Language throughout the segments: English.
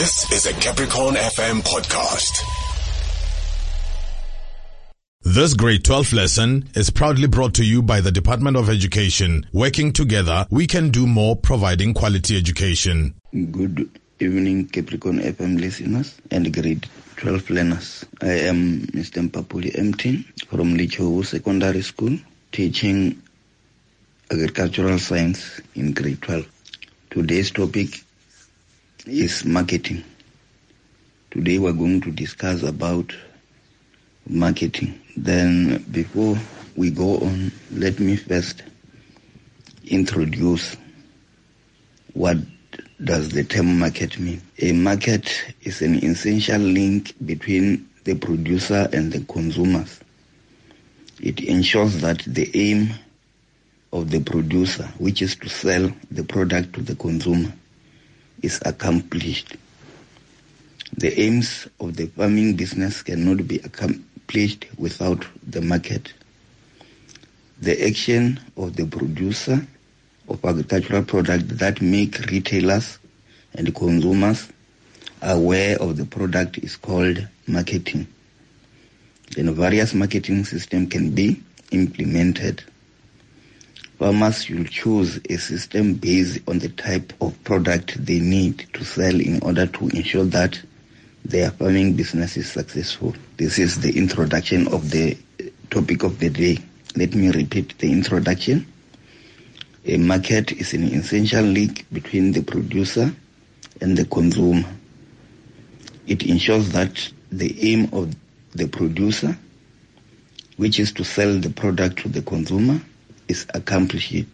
This is a Capricorn FM podcast. This grade 12 lesson is proudly brought to you by the Department of Education. Working together, we can do more, providing quality education. Good evening, Capricorn FM listeners and grade 12 learners. I am Mr. Mpapuli Mtin from Lichowu Secondary School, teaching agricultural science in grade 12. Today's topic is marketing. Today we're going to discuss about marketing. Then before we go on, let me first introduce what does the term market mean. A market is an essential link between the producer and the consumers. It ensures that the aim of the producer, which is to sell the product to the consumer, is accomplished. The aims of the farming business cannot be accomplished without the market. The action of the producer of agricultural products that make retailers and consumers aware of the product is called marketing. Then various marketing systems can be implemented. Farmers should choose a system based on the type of product they need to sell in order to ensure that their farming business is successful. This is the introduction of the topic of the day. Let me repeat the introduction. A market is an essential link between the producer and the consumer. It ensures that the aim of the producer, which is to sell the product to the consumer, is accomplished.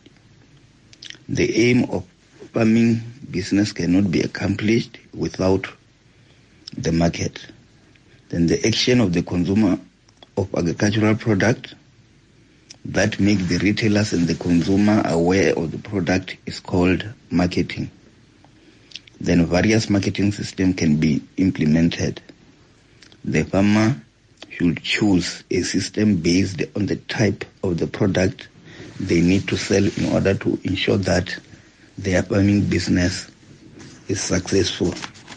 The aim of farming business cannot be accomplished without the market. Then the action of the consumer of agricultural product that make the retailers and the consumer aware of the product is called marketing. Then various marketing systems can be implemented. The farmer should choose a system based on the type of the product they need to sell in order to ensure that their farming business is successful.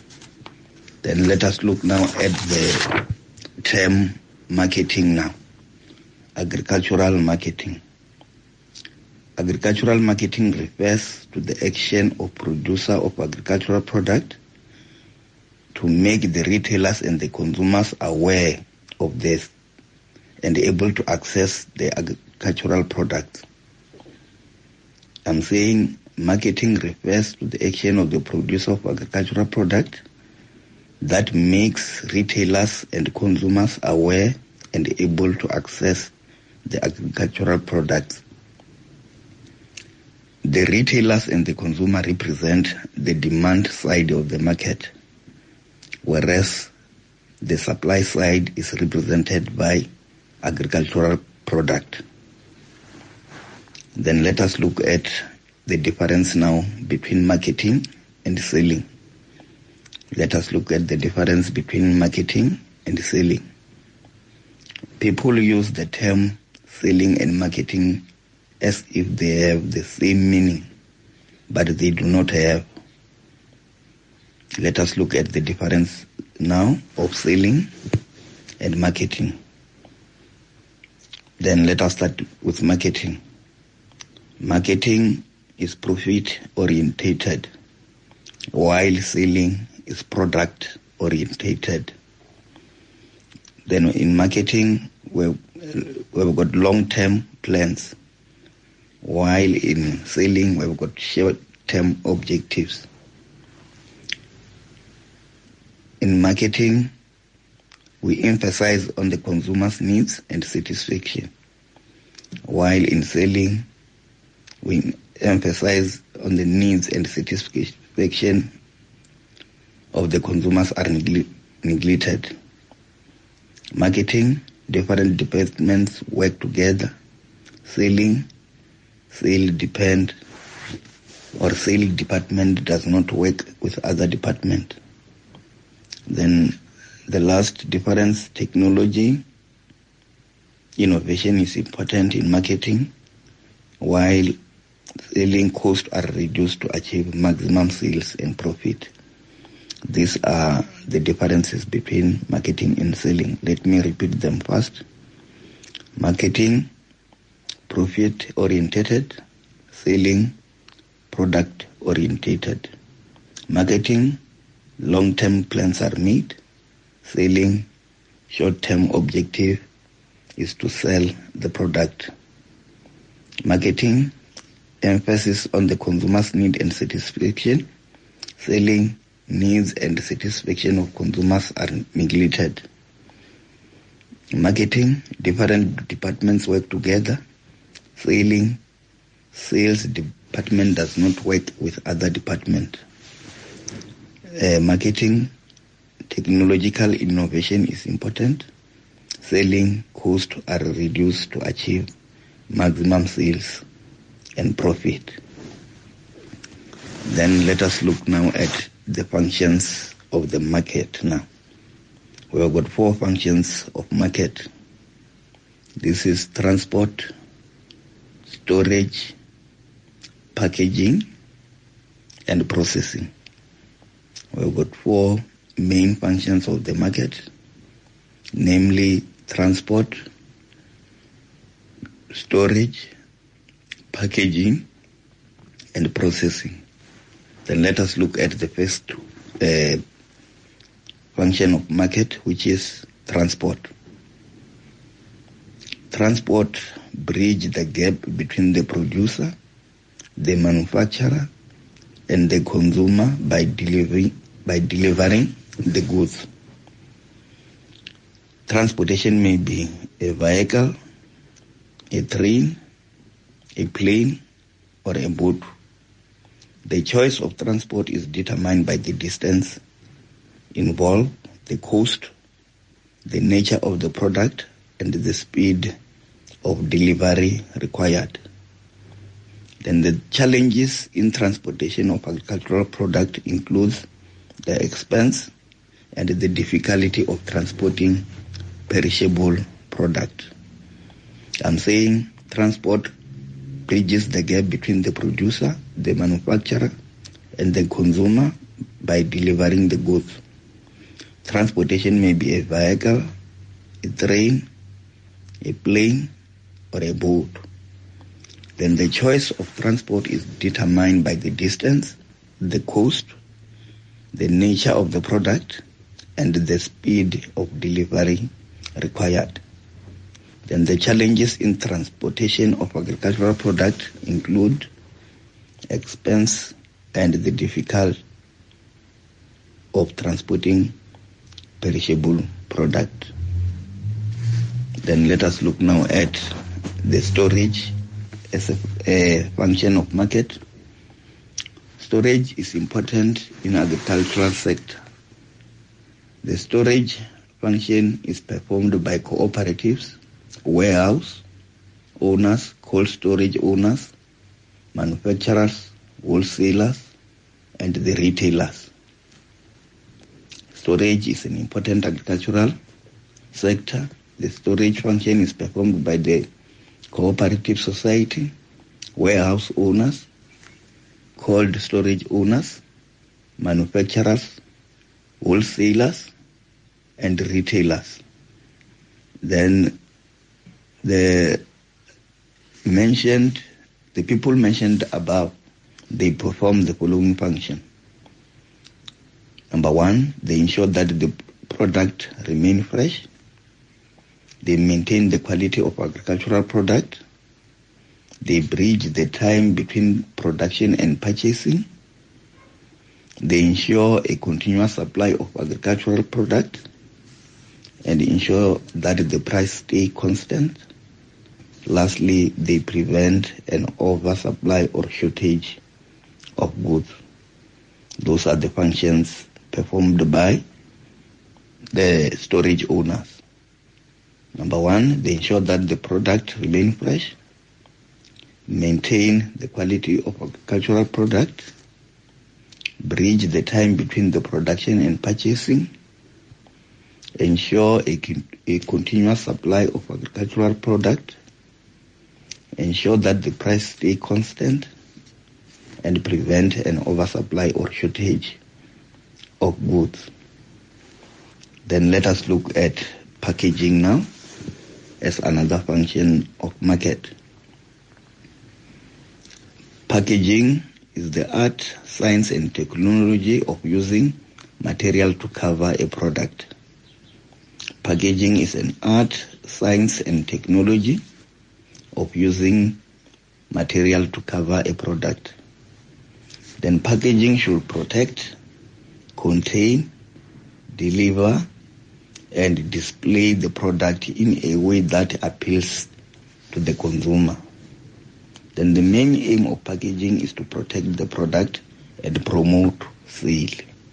Then let us look now at the term marketing now. Agricultural marketing. Agricultural marketing refers to the action of producer of agricultural product to make the retailers and the consumers aware of this and able to access the agricultural products. I'm saying marketing refers to the action of the producer of agricultural product that makes retailers and consumers aware and able to access the agricultural products. The retailers and the consumer represent the demand side of the market, whereas the supply side is represented by agricultural product. Then let us look at the difference now between marketing and selling. Let us look at the difference between marketing and selling. People use the term selling and marketing as if they have the same meaning, but they do not have. Let us look at the difference now of selling and marketing. Then let us start with marketing. Marketing is profit-orientated, while selling is product-orientated. Then in marketing, we've got long-term plans, while in selling, we've got short-term objectives. In marketing, we emphasize on the consumer's needs and satisfaction, while in selling, we emphasize on the needs and satisfaction of the consumers are neglected. Marketing, different departments work together. Selling, sale department does not work with other department. Then the last difference, technology, innovation is important in marketing, while selling costs are reduced to achieve maximum sales and profit. These are the differences between marketing and selling. Let me repeat them first. Marketing, profit-orientated. Selling, product-orientated. Marketing, long-term plans are made. Selling, short-term objective is to sell the product. Marketing, emphasis on the consumer's need and satisfaction. Selling, needs and satisfaction of consumers are neglected. Marketing, different departments work together. Selling, sales department does not work with other departments. Marketing, technological innovation is important. Selling, costs are reduced to achieve maximum sales and profit. Then let us look now at the functions of the market now. We have got 4 functions of market. This is transport, storage, packaging, and processing. We have got 4 main functions of the market, namely transport, storage, packaging, and processing. Then let us look at the first function of market, which is transport. Transport bridge the gap between the producer, the manufacturer, and the consumer by delivering the goods. Transportation may be a vehicle, a train, a plane, or a boat. The choice of transport is determined by the distance involved, the cost, the nature of the product, and the speed of delivery required. Then the challenges in transportation of agricultural product includes the expense and the difficulty of transporting perishable product. I'm saying transport bridges the gap between the producer, the manufacturer, and the consumer by delivering the goods. Transportation may be a vehicle, a train, a plane, or a boat. Then the choice of transport is determined by the distance, the cost, the nature of the product, and the speed of delivery required. Then the challenges in transportation of agricultural product include expense and the difficulty of transporting perishable product. Then let us look now at the storage as a function of market. Storage is important in agricultural sector. The storage function is performed by cooperatives, warehouse owners, cold storage owners, manufacturers, wholesalers, and the retailers. Storage is an important agricultural sector. The storage function is performed by the cooperative society, warehouse owners, cold storage owners, manufacturers, wholesalers, and retailers. Then the people mentioned above, they perform the following function. Number 1, they ensure that the product remain fresh. They maintain the quality of agricultural product. They bridge the time between production and purchasing. They ensure a continuous supply of agricultural product and ensure that the price stay constant. Lastly, they prevent an oversupply or shortage of goods. Those are the functions performed by the storage owners. Number 1, they ensure that the product remain fresh, maintain the quality of agricultural product, bridge the time between the production and purchasing, ensure a continuous supply of agricultural product, ensure that the price stay constant, and prevent an oversupply or shortage of goods. Then let us look at packaging now as another function of market. Packaging is the art, science, and technology of using material to cover a product. Packaging is an art, science, and technology of using material to cover a product. Then packaging should protect, contain, deliver, and display the product in a way that appeals to the consumer. Then the main aim of packaging is to protect the product and promote sale.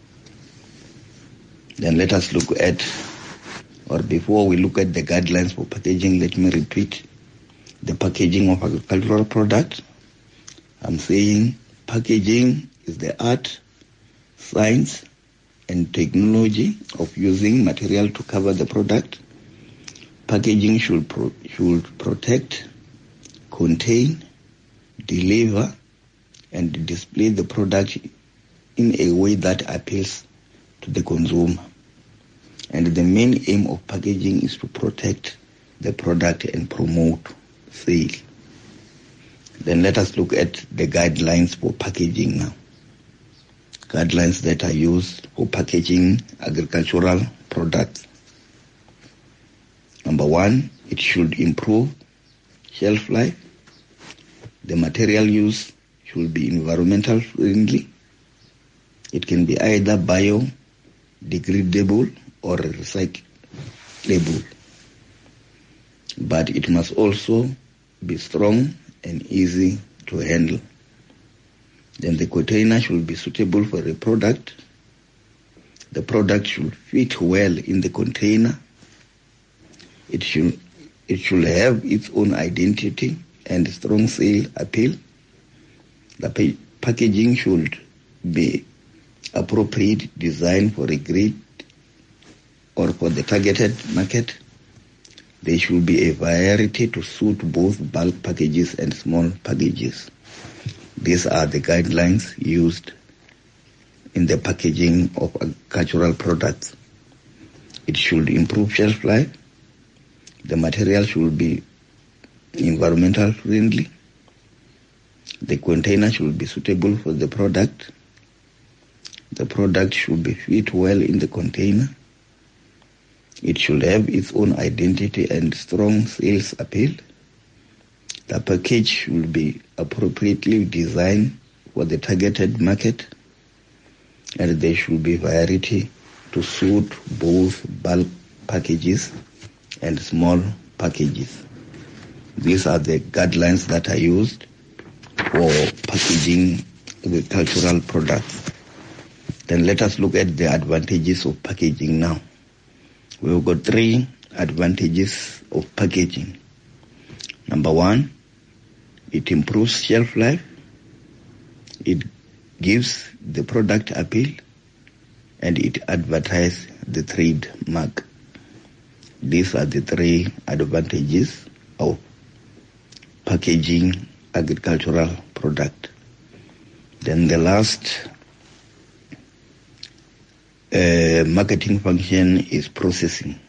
Then let us look at, or before we look at the guidelines for packaging, let me repeat the packaging of agricultural products. I'm saying packaging is the art, science, and technology of using material to cover the product. Packaging should protect, contain, deliver, and display the product in a way that appeals to the consumer. And the main aim of packaging is to protect the product and promote sale. Then let us look at the guidelines for packaging now. Guidelines that are used for packaging agricultural products. Number 1, it should improve shelf life. The material used should be environmental friendly. It can be either biodegradable or recyclable. But it must also be strong and easy to handle. Then the container should be suitable for the product. The product should fit well in the container. It should have its own identity and strong sale appeal. The packaging should be appropriate design for a grade or for the targeted market. There should be a variety to suit both bulk packages and small packages. These are the guidelines used in the packaging of agricultural products. It should improve shelf life. The material should be environmental friendly. The container should be suitable for the product. The product should be fit well in the container. It should have its own identity and strong sales appeal. The package should be appropriately designed for the targeted market, and there should be variety to suit both bulk packages and small packages. These are the guidelines that are used for packaging agricultural products. Then let us look at the advantages of packaging now. We've got 3 advantages of packaging. Number 1, it improves shelf life. It gives the product appeal, and it advertises the trademark. These are the 3 advantages of packaging agricultural product. Then the last marketing function is processing.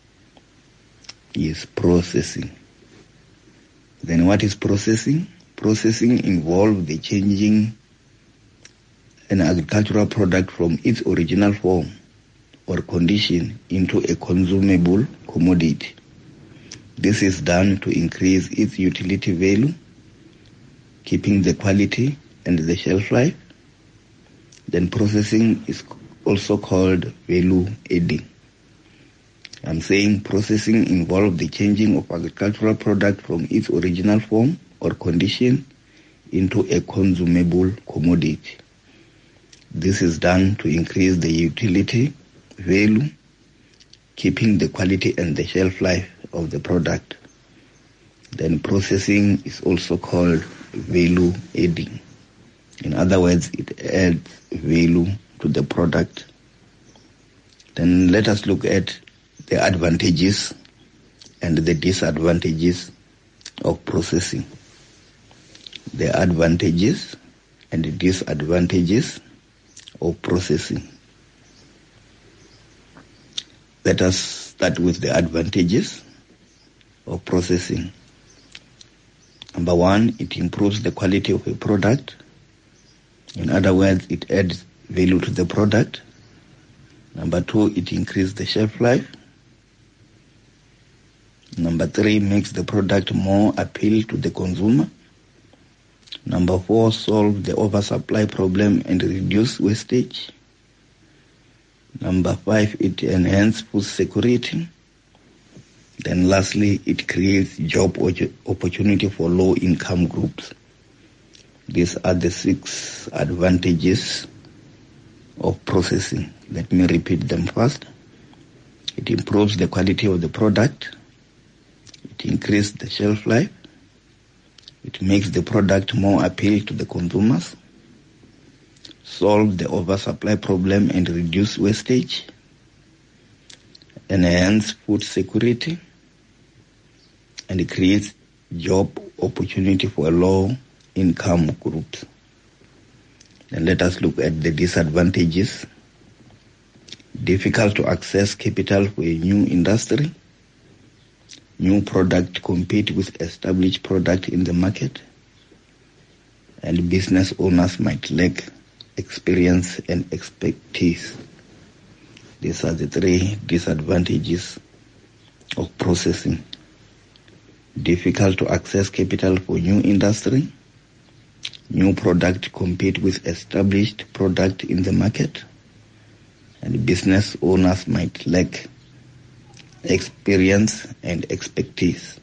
Then what is processing? Processing involves the changing an agricultural product from its original form or condition into a consumable commodity. This is done to increase its utility value, keeping the quality and the shelf life. Then processing is also called value adding. I'm saying processing involves the changing of agricultural product from its original form or condition into a consumable commodity. This is done to increase the utility value, keeping the quality and the shelf life of the product. Then processing is also called value adding. In other words, it adds value to the product. Then let us look at the advantages and the disadvantages of processing. The advantages and the disadvantages of processing. Let us start with the advantages of processing. Number one, it improves the quality of a product. In other words, it adds value to the product. Number two, it increases the shelf life. Number three, makes the product more appeal to the consumer. Number four, solve the oversupply problem and reduce wastage. Number five, it enhances food security. Then lastly, it creates job opportunity for low-income groups. These are the 6 advantages of processing. Let me repeat them first. It improves the quality of the product. It increases the shelf life. It makes the product more appeal to the consumers. Solve the oversupply problem and reduce wastage. Enhance food security. And it creates job opportunity for low-income groups. Then let us look at the disadvantages. Difficult to access capital for a new industry. New product compete with established product in the market. And business owners might lack experience and expertise. These are the 3 disadvantages of processing. Difficult to access capital for new industry. New product compete with established product in the market. And business owners might lack experience and expertise.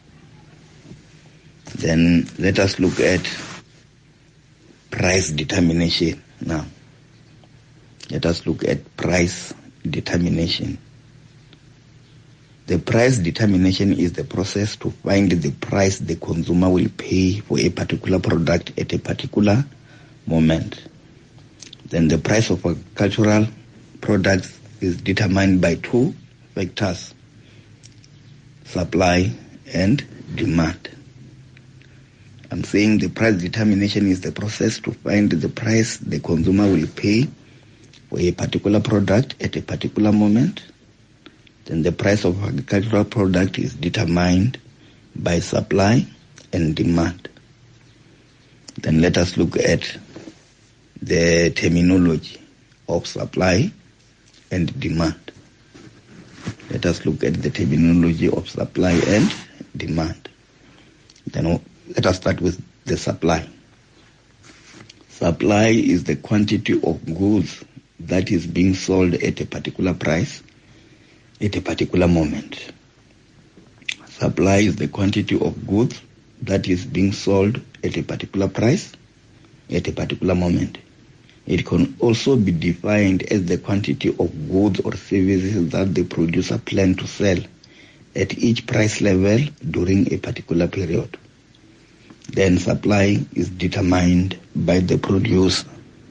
Then let us look at price determination now. Let us look at price determination. The price determination is the process to find the price the consumer will pay for a particular product at a particular moment. Then the price of agricultural products is determined by 2 factors: supply and demand. I'm saying the price determination is the process to find the price the consumer will pay for a particular product at a particular moment. Then the price of agricultural product is determined by supply and demand. Then let us look at the terminology of supply and demand. Let us look at the terminology of supply and demand. Then let us start with the supply. Supply is the quantity of goods that is being sold at a particular price at a particular moment. Supply is the quantity of goods that is being sold at a particular price at a particular moment. It can also be defined as the quantity of goods or services that the producer plans to sell at each price level during a particular period. Then supply is determined by the producer.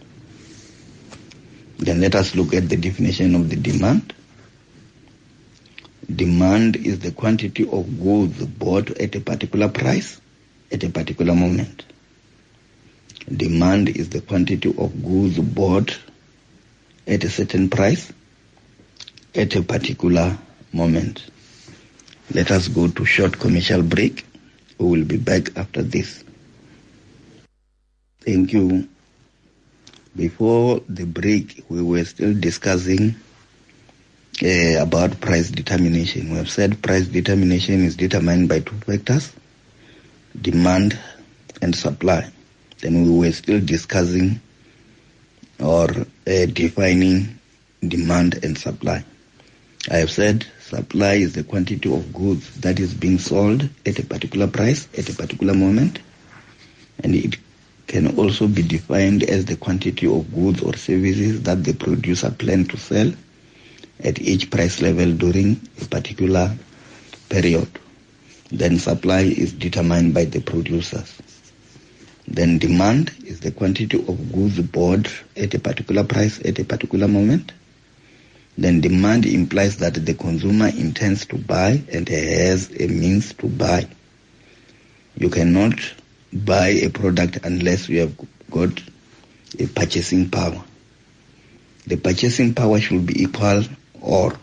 Then let us look at the definition of the demand. Demand is the quantity of goods bought at a particular price at a particular moment. Demand is the quantity of goods bought at a certain price at a particular moment. Let us go to short commercial break. We will be back after this. Thank you. Before the break, we were still discussing about price determination. We have said price determination is determined by 2 factors, demand and supply. Then we were still discussing or defining demand and supply. I have said supply is the quantity of goods that is being sold at a particular price at a particular moment, and it can also be defined as the quantity of goods or services that the producer plans to sell at each price level during a particular period. Then supply is determined by the producers. Then demand is the quantity of goods bought at a particular price at a particular moment. Then demand implies that the consumer intends to buy and has a means to buy. You cannot buy a product unless you have got a purchasing power. The purchasing power should be equal or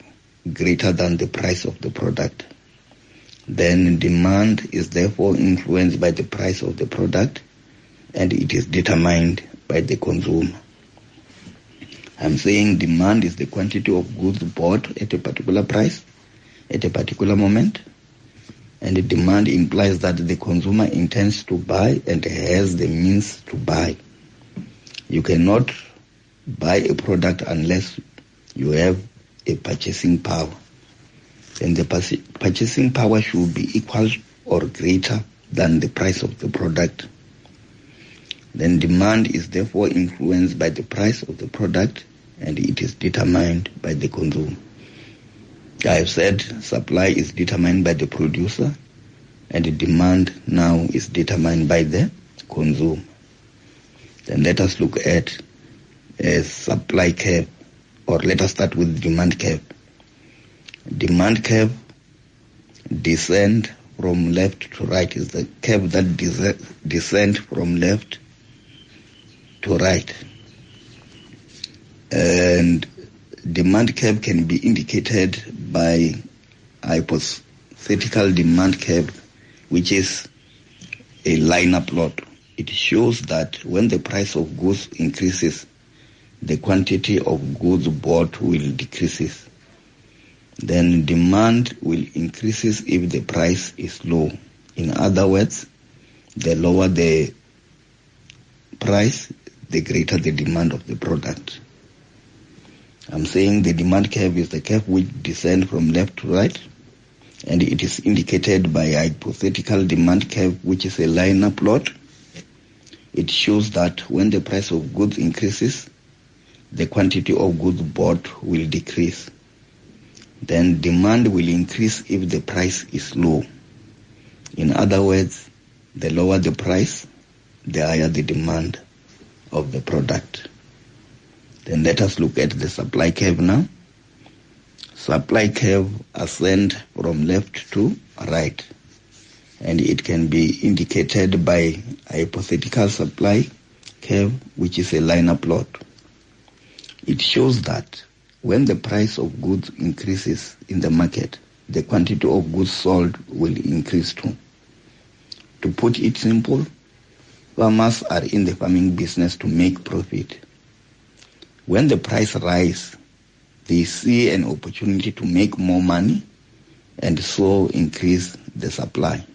greater than the price of the product. Then demand is therefore influenced by the price of the product, and it is determined by the consumer. I'm saying demand is the quantity of goods bought at a particular price, at a particular moment, and the demand implies that the consumer intends to buy and has the means to buy. You cannot buy a product unless you have a purchasing power. And the purchasing power should be equal or greater than the price of the product. Then demand is therefore influenced by the price of the product, and it is determined by the consumer. I have said supply is determined by the producer, and the demand now is determined by the consumer. Then let us look at a supply curve, or let us start with demand curve. Demand curve descend from left to right is the curve that descend from left to right. And demand curve can be indicated by hypothetical demand curve, which is a linear plot. It shows that when the price of goods increases, the quantity of goods bought will decreases. Then demand will increases if the price is low. In other words, the lower the price, the greater the demand of the product. I'm saying the demand curve is the curve which descends from left to right, and it is indicated by a hypothetical demand curve, which is a linear plot. It shows that when the price of goods increases, the quantity of goods bought will decrease. Then demand will increase if the price is low. In other words, the lower the price, the higher the demand of the product. Then let us look at the supply curve now. Supply curve ascend from left to right, and it can be indicated by a hypothetical supply curve, which is a linear plot. It shows that when the price of goods increases in the market, the quantity of goods sold will increase too. To put it simple, farmers are in the farming business to make profit. When the price rises, they see an opportunity to make more money and so increase the supply.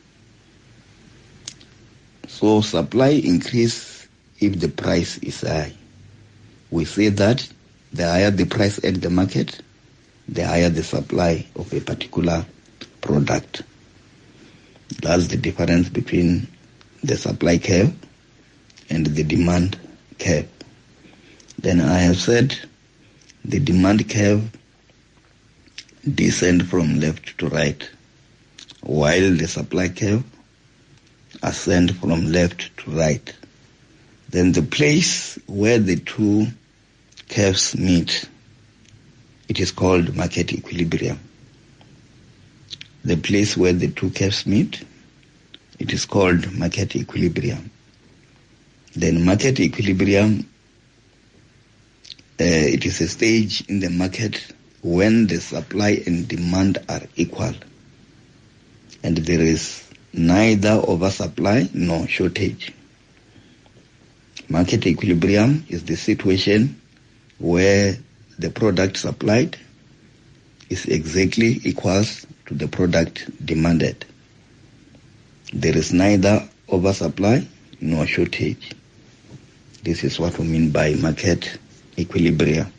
So supply increase if the price is high. We say that the higher the price at the market, the higher the supply of a particular product. That's the difference between the supply curve and the demand curve. Then I have said the demand curve descend from left to right, while the supply curve ascend from left to right. Then the place where the two curves meet, it is called market equilibrium. The place where the two curves meet, it is called market equilibrium. Then market equilibrium, it is a stage in the market when the supply and demand are equal, and there is neither oversupply nor shortage. Market equilibrium is the situation where the product supplied is exactly equals to the product demanded. There is neither oversupply nor shortage. This is what we mean by market equilibrium.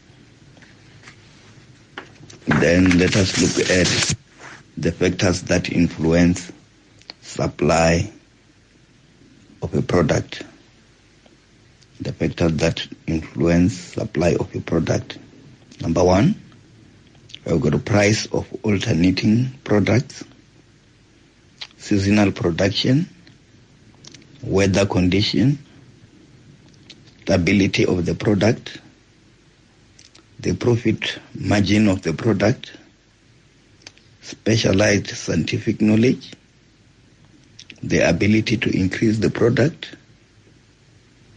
Then let us look at the factors that influence supply of a product. The factors that influence supply of a product. Number one, we've got the price of alternating products, seasonal production, weather condition, stability of the product, the profit margin of the product, specialized scientific knowledge, the ability to increase the product,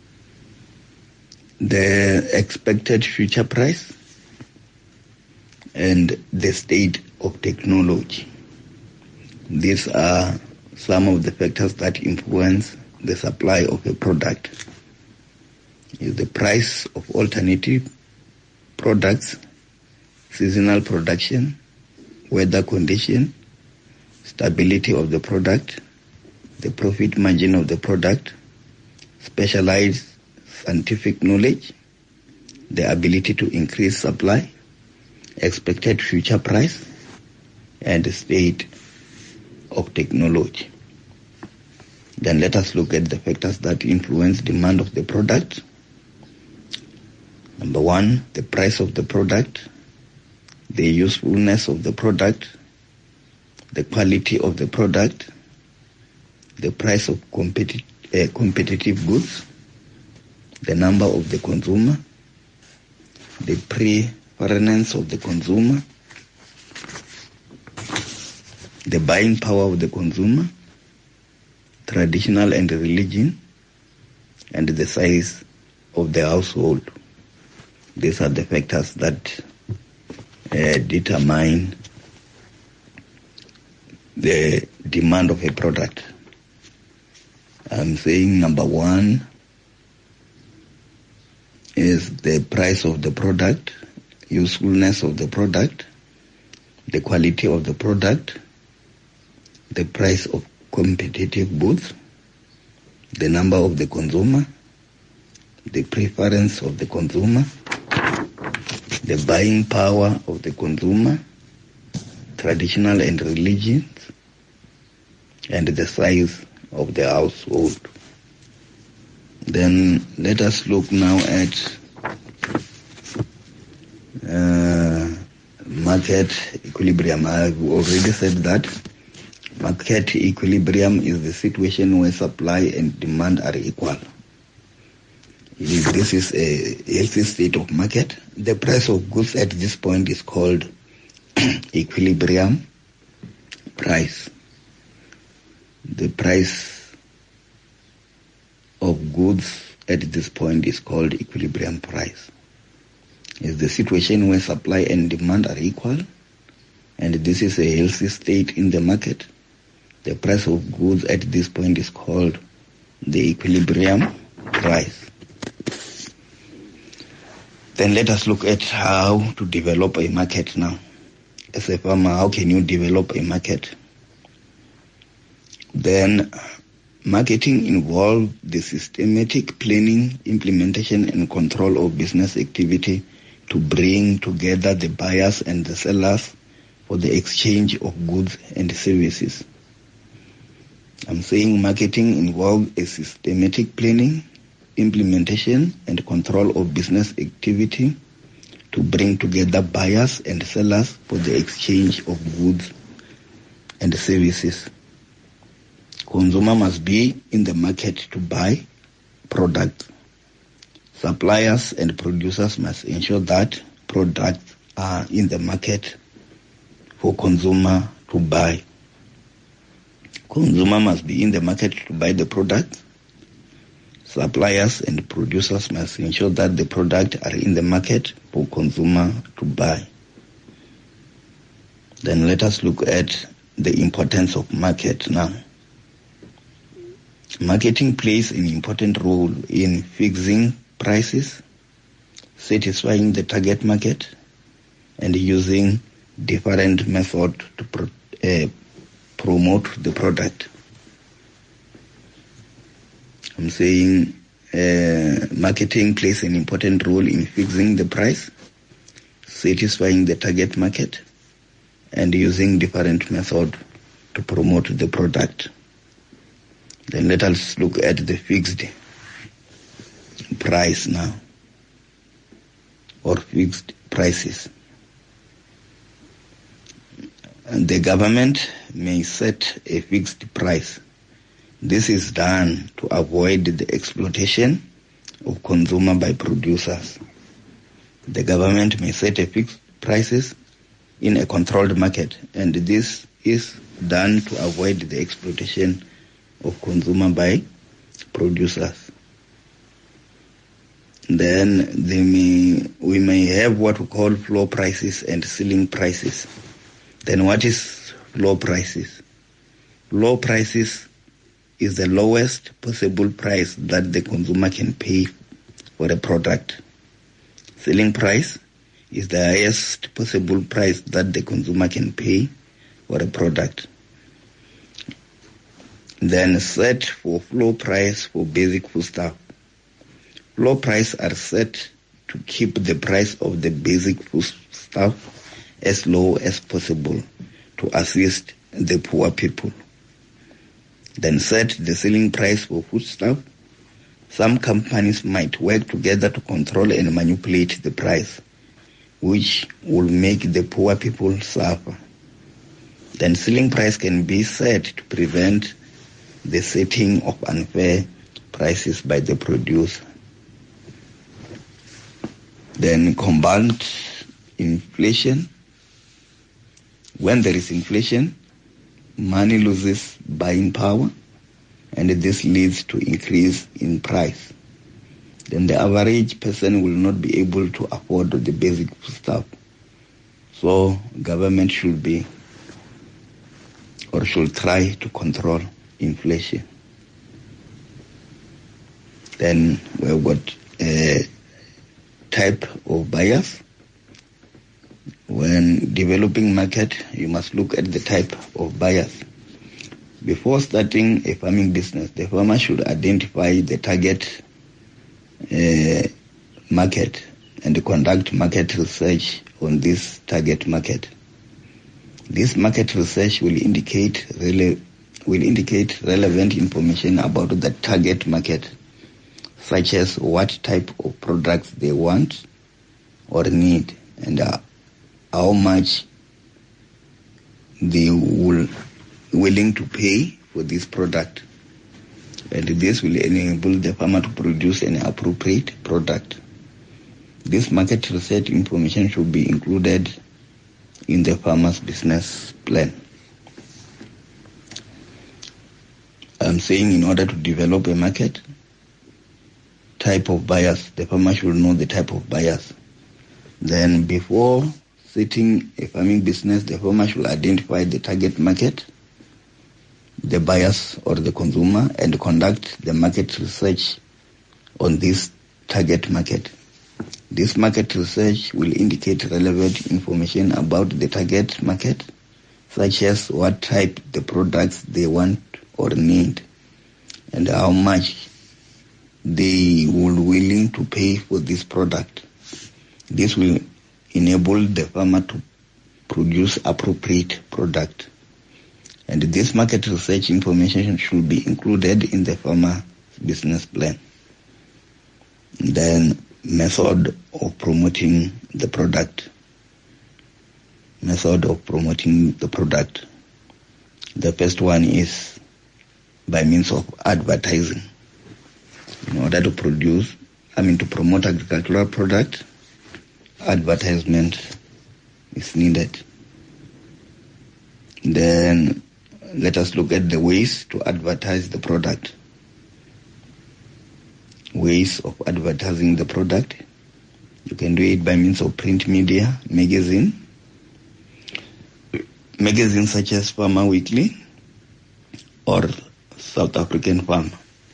the expected future price, and the state of technology. These are some of the factors that influence the supply of a product. Is the price of alternative products, seasonal production, weather condition, stability of the product, the profit margin of the product, specialized scientific knowledge, the ability to increase supply, expected future price, and the state of technology. Then let us look at the factors that influence demand of the product. Number one, the price of the product, the usefulness of the product, the quality of the product, the price of competitive goods, the number of the consumer, the preference of the consumer, the buying power of the consumer, traditional and religion, and the size of the household. These are the factors that determine the demand of a product. I'm saying number one is the price of the product, usefulness of the product, the quality of the product, the price of competitive goods, the number of the consumer, the preference of the consumer, the buying power of the consumer, traditional and religions, and the size of the household. Then let us look now at market equilibrium. I've already said that market equilibrium is the situation where supply and demand are equal. This is a healthy state of market. The price of goods at this point is called equilibrium price. The price of goods at this point is called equilibrium price. It's the situation where supply and demand are equal, and this is a healthy state in the market. The price of goods at this point is called the equilibrium price. Then let us look at how to develop a market now. As a farmer, how can you develop a market? Then marketing involves the systematic planning, implementation, and control of business activity to bring together the buyers and the sellers for the exchange of goods and services. I'm saying marketing involves a systematic planning, implementation, and control of business activity to bring together buyers and sellers for the exchange of goods and services. Consumer must be in the market to buy products. Suppliers and producers must ensure that products are in the market for consumer to buy. Consumer must be in the market to buy the product. Suppliers and producers must ensure that the products are in the market for consumer to buy. Then let us look at the importance of market now. Marketing plays an important role in fixing prices, satisfying the target market, and using different methods to promote the product. I'm saying marketing plays an important role in fixing the price, satisfying the target market, and using different methods to promote the product. Then let us look at the fixed price now, or fixed prices. And the government may set a fixed price. This is done to avoid the exploitation of consumer by producers. The government may set a fixed prices in a controlled market, and this is done to avoid the exploitation of consumer by producers. Then we may have what we call floor prices and ceiling prices. Then what is floor prices? Floor prices is the lowest possible price that the consumer can pay for a product. Ceiling price is the highest possible price that the consumer can pay for a product. Then set for floor price for basic foodstuff. Floor price are set to keep the price of the basic foodstuff as low as possible to assist the poor people. Then set the ceiling price for foodstuff. Some companies might work together to control and manipulate the price, which will make the poor people suffer. Then ceiling price can be set to prevent the setting of unfair prices by the producer. Then combat inflation. When there is inflation, money loses buying power, and this leads to increase in price. Then the average person will not be able to afford the basic stuff. So government should try to control inflation. Then we've got a type of buyers. When developing market, you must look at the type of buyers. Before starting a farming business, the farmer should identify the target market and conduct market research on this target market. This market research will indicate relevant information about the target market, such as what type of products they want or need, and how much they will willing to pay for this product. And this will enable the farmer to produce an appropriate product. This market research information should be included in the farmer's business plan. I'm saying in order to develop a market, type of buyers, the farmer should know the type of buyers. Then before setting a farming business, the farmer should identify the target market, the buyers or the consumer, and conduct the market research on this target market. This market research will indicate relevant information about the target market, such as what type the products they want or need, and how much they will willing to pay for this product. This will enable the farmer to produce appropriate product. And this market research information should be included in the farmer business plan. Then method of promoting the product. Method of promoting the product. The first one is by means of advertising. In order to promote agricultural product, advertisement is needed. Then let us look at the ways to advertise the product. Ways of advertising the product. You can do it by means of print media, magazines such as Farmer Weekly or South African Farm.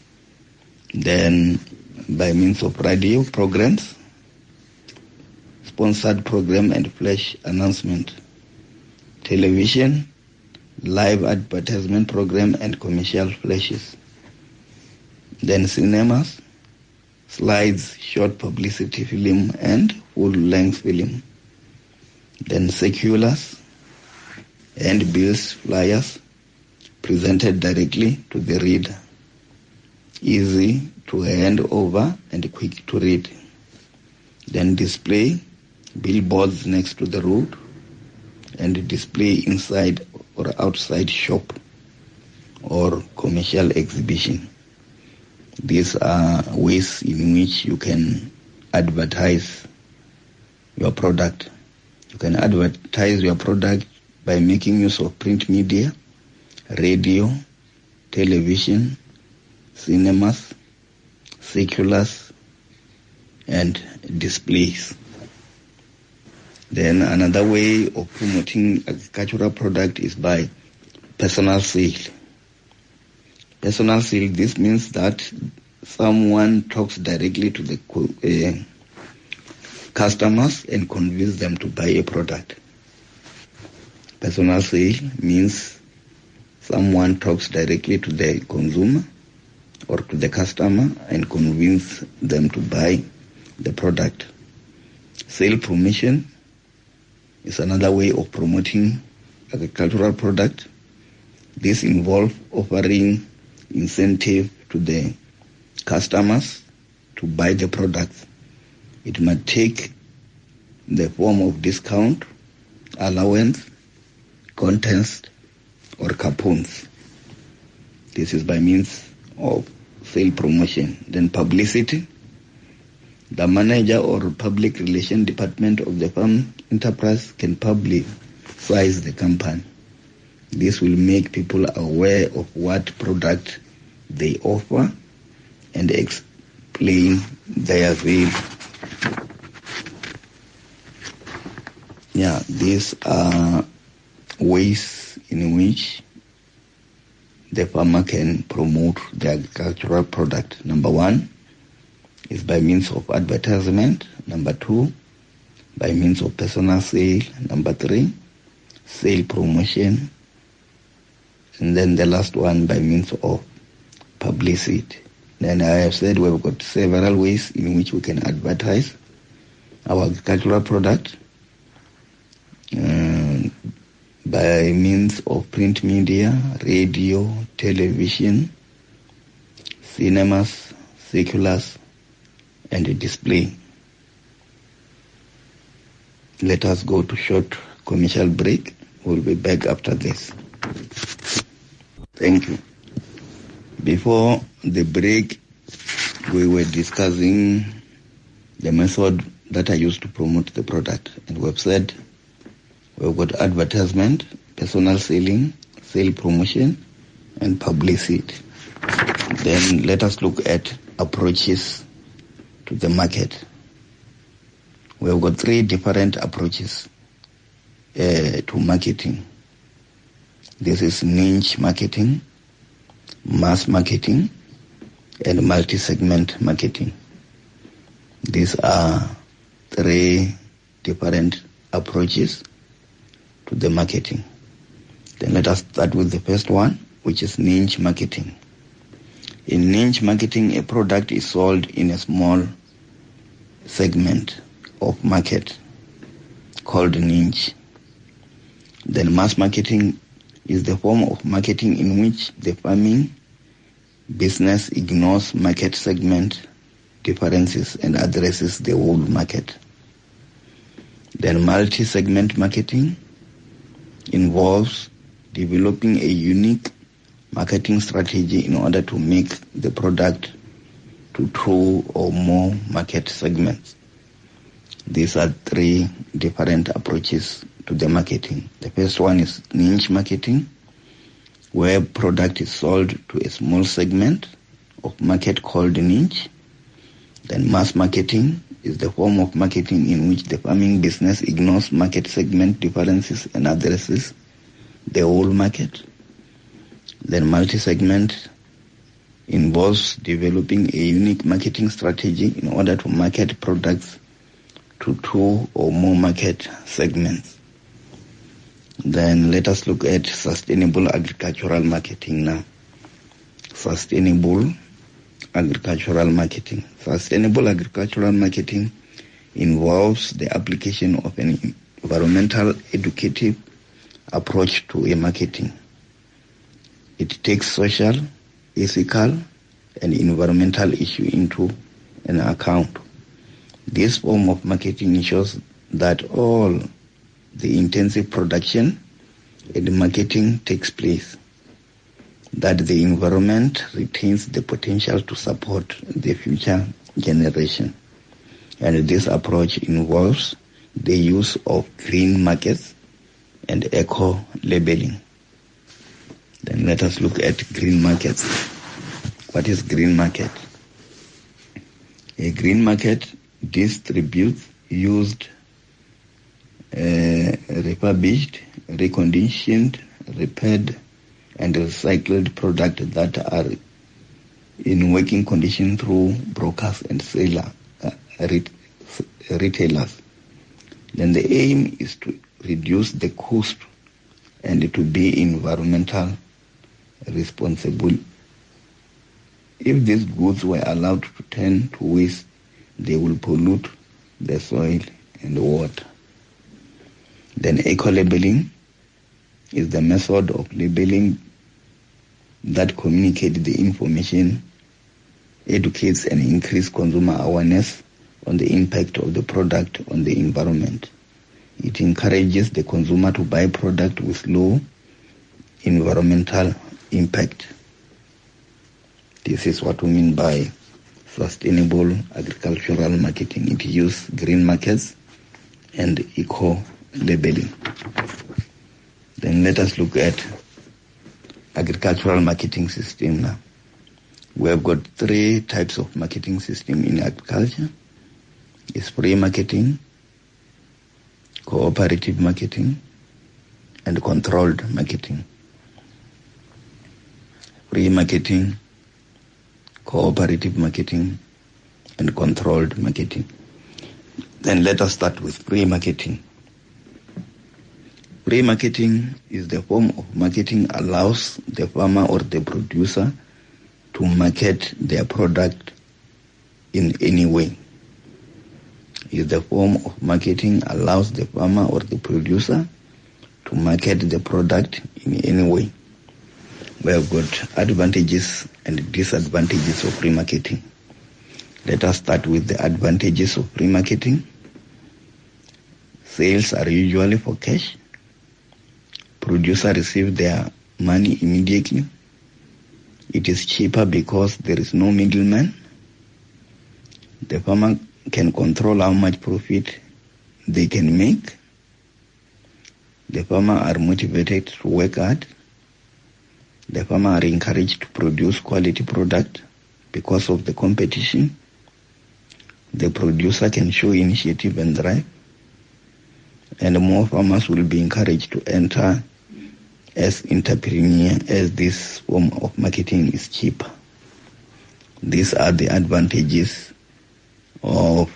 Then by means of radio programs, sponsored program and flash announcement, television, live advertisement program and commercial flashes. Then cinemas, slides, short publicity film and full-length film. Then circulars and bills, flyers presented directly to the reader. Easy to hand over and quick to read. Then display billboards next to the road and display inside or outside shop or commercial exhibition. These are ways in which you can advertise your product. You can advertise your product by making use of print media, radio, television, cinemas, circulars, and displays. Then another way of promoting agricultural product is by personal sale. Personal sale, this means that someone talks directly to the customers and convince them to buy a product. Personal sale means someone talks directly to the consumer or to the customer and convince them to buy the product. Sale promotion is another way of promoting agricultural product. This involves offering incentive to the customers to buy the products. It might take the form of discount, allowance, contest, or coupons. This is by means of sale promotion. Then publicity. The manager or public relation department of the farm enterprise can publicize the company. This will make people aware of what product they offer and explain their value. These are ways in which the farmer can promote the agricultural product. Number one is by means of advertisement. Number two, by means of personal sale. Number three, sale promotion. And then the last one by means of publicity. Then I have said we've got several ways in which we can advertise our agricultural product. By means of print media, radio, television, cinemas, circulars, and display. Let us go to short commercial break. We'll be back after this. Thank you. Before the break, we were discussing the method that I used to promote the product. And we've said we've got advertisement, personal selling, sale promotion, and publicity. Then let us look at approaches to the market. We've got three different approaches to marketing. This is niche marketing, mass marketing, and multi-segment marketing. These are three different approaches to the marketing. Then let us start with the first one, which is niche marketing. In niche marketing, a product is sold in a small segment of market called niche. Then mass marketing is the form of marketing in which the farming business ignores market segment differences and addresses the whole market. Then multi-segment marketing involves developing a unique marketing strategy in order to make the product to two or more market segments. These are three different approaches to the marketing. The first one is niche marketing, where product is sold to a small segment of market called niche. Then mass marketing is the form of marketing in which the farming business ignores market segment differences and addresses the whole market. Then multi-segment involves developing a unique marketing strategy in order to market products to two or more market segments. Then let us look at sustainable agricultural marketing now. Sustainable agricultural marketing. Sustainable agricultural marketing involves the application of an environmental educative approach to a marketing. It takes social, ethical, and environmental issue into an account. This form of marketing ensures that all the intensive production and marketing takes place, that the environment retains the potential to support the future generation. And this approach involves the use of green markets and eco-labeling. Then let us look at green markets. What is green market? A green market distributes used, refurbished, reconditioned, repaired, and recycled products that are in working condition through brokers and retailers. Then the aim is to reduce the cost and to be environmental responsible. If these goods were allowed to turn to waste, they will pollute the soil and the water. Then eco-labeling is the method of labeling that communicates the information, educates and increases consumer awareness on the impact of the product on the environment. It encourages the consumer to buy product with low environmental impact. This is what we mean by sustainable agricultural marketing. It uses green markets and eco-labeling. Then let us look at agricultural marketing system now. We have got 3 types of marketing system in agriculture. It's free marketing, cooperative marketing, and controlled marketing. Free marketing, cooperative marketing, and controlled marketing. Then let us start with free marketing. Free marketing is the form of marketing allows the farmer or the producer to market their product in any way. Is the form of marketing allows the farmer or the producer to market the product in any way. We have got advantages and disadvantages of free marketing. Let us start with the advantages of free marketing. Sales are usually for cash. Producer receive their money immediately. It is cheaper because there is no middleman. The farmer can control how much profit they can make. The farmer are motivated to work hard. The farmer are encouraged to produce quality product because of the competition. The producer can show initiative and drive. And more farmers will be encouraged to enter as entrepreneur as this form of marketing is cheaper. These are the advantages of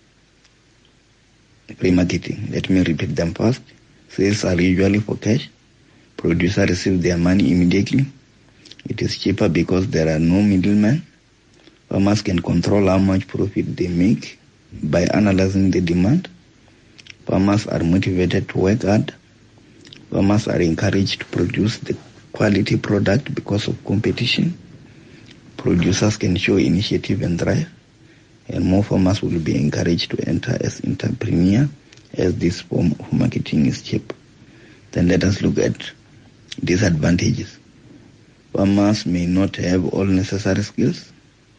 free marketing. Let me repeat them first. Sales are usually for cash. Producer receive their money immediately. It is cheaper because there are no middlemen. Farmers can control how much profit they make by analyzing the demand. Farmers are motivated to work hard. Farmers are encouraged to produce the quality product because of competition. Producers can show initiative and drive. And more farmers will be encouraged to enter as entrepreneur as this form of marketing is cheap. Then let us look at disadvantages. Farmers may not have all necessary skills.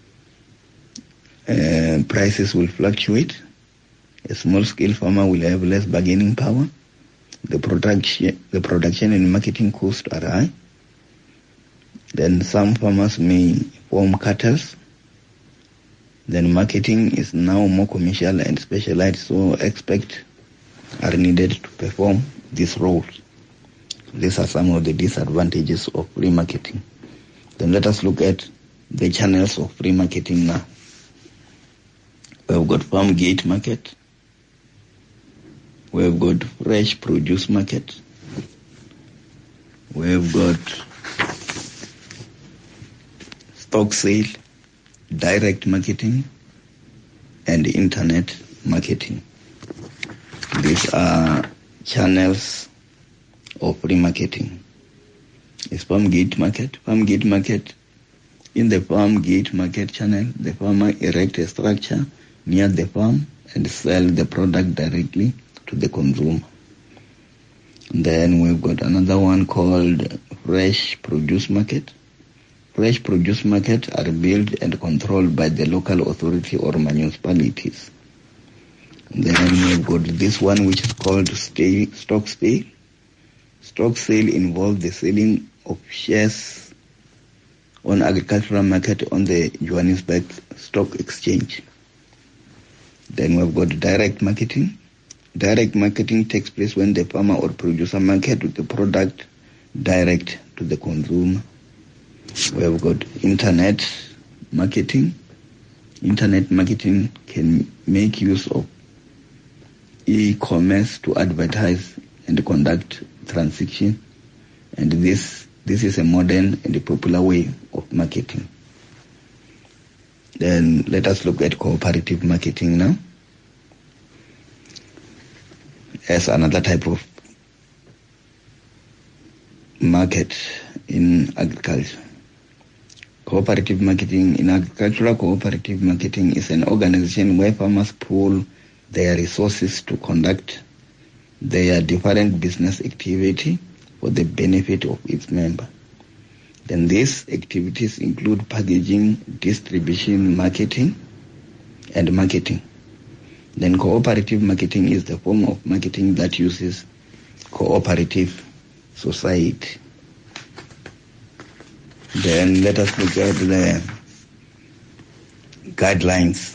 Prices will fluctuate. A small-scale farmer will have less bargaining power. The production and marketing costs are high. Then some farmers may form cartels. Then marketing is now more commercial and specialized, so experts are needed to perform these roles. These are some of the disadvantages of free marketing. Then let us look at the channels of free marketing now. We've got farm gate market. We've got fresh produce market. We've got stock sale, direct marketing, and internet marketing. These are channels of free marketing. It's farm gate market. Farm gate market. In the farm gate market channel, the farmer erects a structure near the farm and sell the product directly to the consumer. Then we've got another one called fresh produce market. Fresh produce markets are built and controlled by the local authority or municipalities. Then we've got this one which is called stock sale. Stock sale involves the selling of shares on agricultural market on the Johannesburg Stock Exchange. Then we've got direct marketing. Direct marketing takes place when the farmer or producer market the product direct to the consumer. We have got internet marketing. Internet marketing can make use of e-commerce to advertise and conduct transactions, and this is a modern and a popular way of marketing. Then let us look at cooperative marketing now as another type of market in agriculture. Cooperative marketing in agricultural cooperative marketing is an organization where farmers pool their resources to conduct their different business activity for the benefit of its member. Then these activities include packaging, distribution, marketing, and marketing. Then cooperative marketing is the form of marketing that uses cooperative society. Then let us look at the guidelines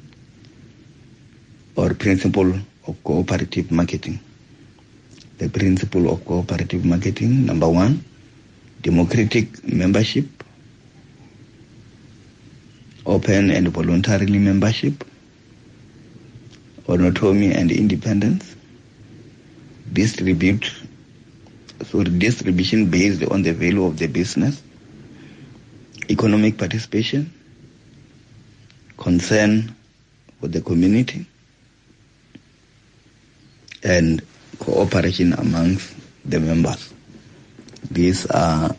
or principle of cooperative marketing. The principle of cooperative marketing, number 1, democratic membership, open and voluntarily membership, autonomy and independence, distribution based on the value of the business, economic participation, concern for the community, and cooperation amongst the members. These are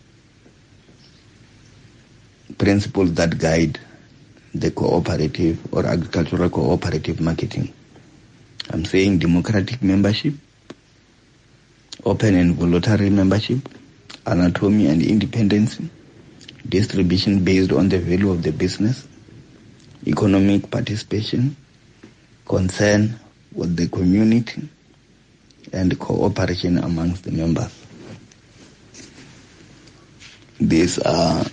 principles that guide the cooperative or agricultural cooperative marketing. I'm saying democratic membership, open and voluntary membership, autonomy and independence, distribution based on the value of the business, economic participation, concern with the community, and cooperation amongst the members. These are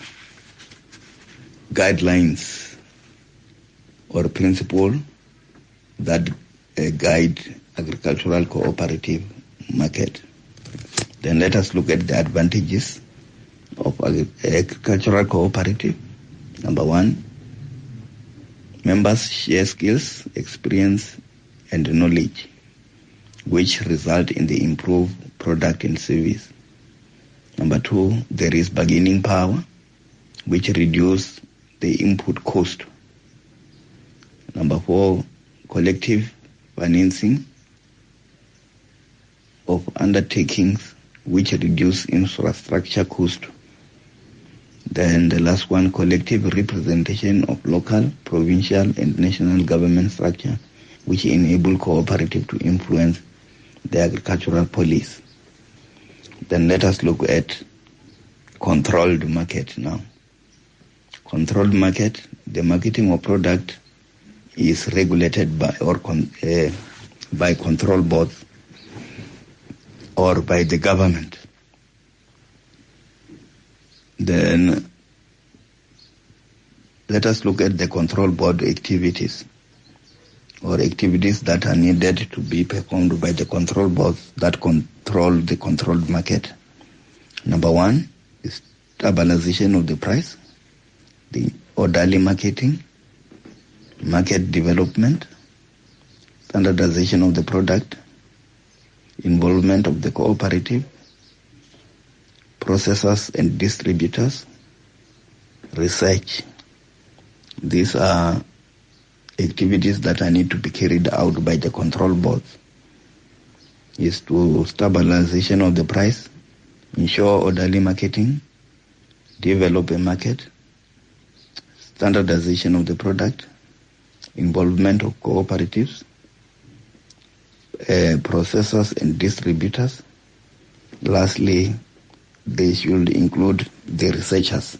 guidelines or principles that guide agricultural cooperative market. Then let us look at the advantages of agricultural cooperative. Number 1, members share skills, experience, and knowledge, which result in the improved product and service. Number 2, there is bargaining power, which reduces the input cost. Number 4, collective financing of undertakings, which reduce infrastructure cost. Then the last one, collective representation of local, provincial, and national government structure, which enable cooperative to influence the agricultural policy. Then let us look at controlled market now. Controlled market, the marketing of product is regulated by control boards or by the government. Then let us look at the control board activities or activities that are needed to be performed by the control boards that control the controlled market. Number 1 is stabilization of the price, the orderly marketing, market development, standardization of the product, involvement of the cooperative, processors and distributors, research. These are activities that need to be carried out by the control boards. Is to stabilization of the price, ensure orderly marketing, develop a market, standardization of the product, involvement of cooperatives, processors and distributors. Lastly, they should include the researchers.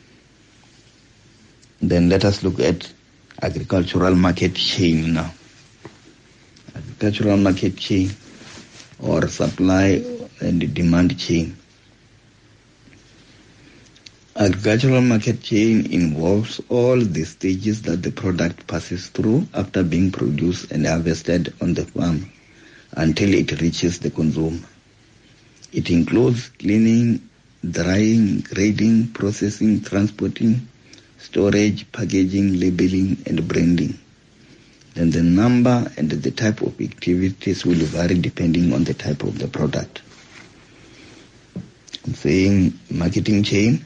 Then let us look at agricultural market chain now. Agricultural market chain or supply and demand chain. Agricultural market chain involves all the stages that the product passes through after being produced and harvested on the farm until it reaches the consumer. It includes cleaning, drying, grading, processing, transporting, storage, packaging, labeling, and branding. Then the number and the type of activities will vary depending on the type of the product. I'm saying marketing chain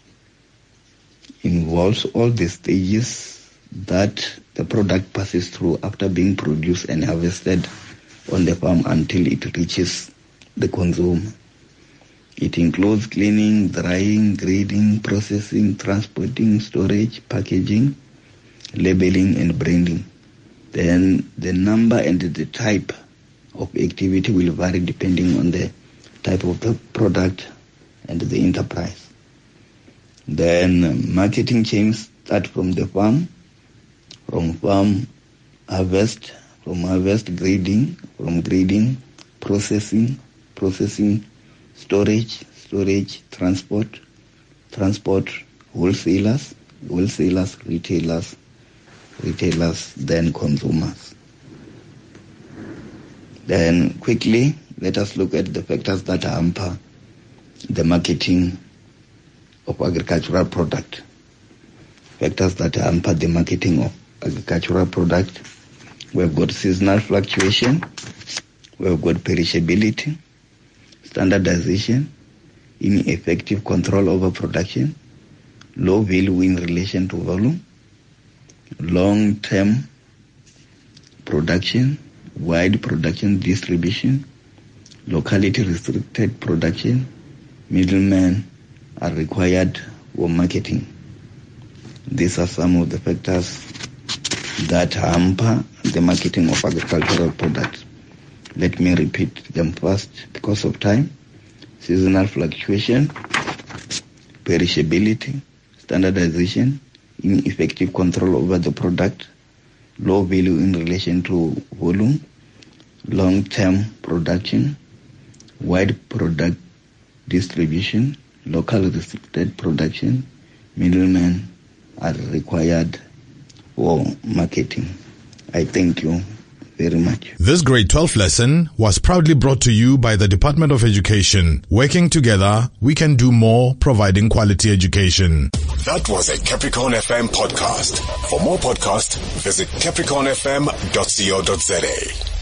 involves all the stages that the product passes through after being produced and harvested on the farm until it reaches the consumer. It includes cleaning, drying, grading, processing, transporting, storage, packaging, labeling, and branding. Then the number and the type of activity will vary depending on the type of the product and the enterprise. Then marketing chains start from the farm, from farm harvest, from harvest grading, from grading, processing, storage, transport, wholesalers, retailers, then consumers. Then quickly, let us look at the factors that hamper the marketing of agricultural product. Factors that hamper the marketing of agricultural product. We've got seasonal fluctuation, we've got perishability, standardization, ineffective control over production, low value in relation to volume, long-term production, wide production distribution, locality restricted production, middlemen are required for marketing. These are some of the factors that hamper the marketing of agricultural products. Let me repeat them first because of time. Seasonal fluctuation, perishability, standardization, ineffective control over the product, low value in relation to volume, long-term production, wide product distribution, local restricted production, middlemen are required for marketing. I thank you very much. This grade 12 lesson was proudly brought to you by the Department of Education. Working together, we can do more, providing quality education. That was a Capricorn FM podcast. For more podcasts, visit capricornfm.co.za.